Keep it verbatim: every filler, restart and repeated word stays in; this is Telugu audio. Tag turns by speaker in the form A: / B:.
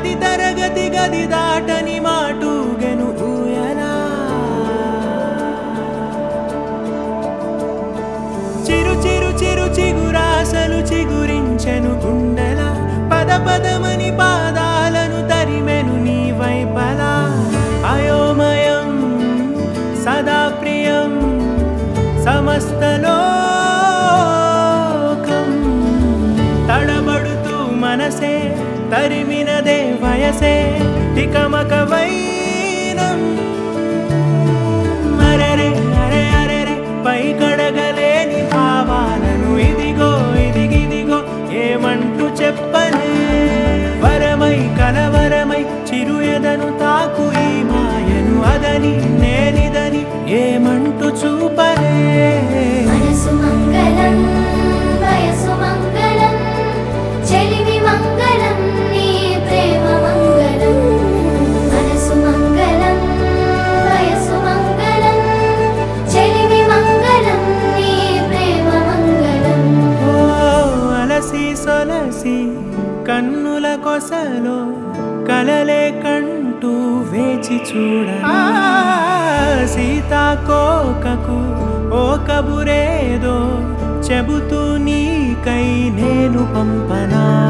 A: మది తరగతి గది దాటని మాటూగెను ఊయలా చిరు చిరు చిరు చిగురాసలు చిగురించెను గుండెల పద పదమని పాదాలను తరిమెను నీ వైపలా అయోమయం సదా ప్రియం సమస్తలోకం తడబడుతూ మనసే తరిమినదే వయసే తికమక వైనం అరెరే అరే అరెరే పై కడగలేని భావాలను ఇదిగో ఇదిగిదిగో ఏమంటూ చెప్పనే వరమై కలవరమై చిరు ఎదను తాకు ఈ మాయను అదని నేనిదని ఏమంటూ చూపనే
B: మనసు మంగళం వయసు మంగళం చెలిమి మంగళం నీ ప్రేమ మంగళం మనసు మంగళం వయసు మంగళం చెలిమి మంగళం నీ ప్రేమ మంగళం
A: ఓ అలసి సొలసి కన్నుల కొసలో కలలే కంటూ వేచి చూడ సీతాకోకకు ఓ కబురేదో చెబుతూ నీకై నేను పంపనా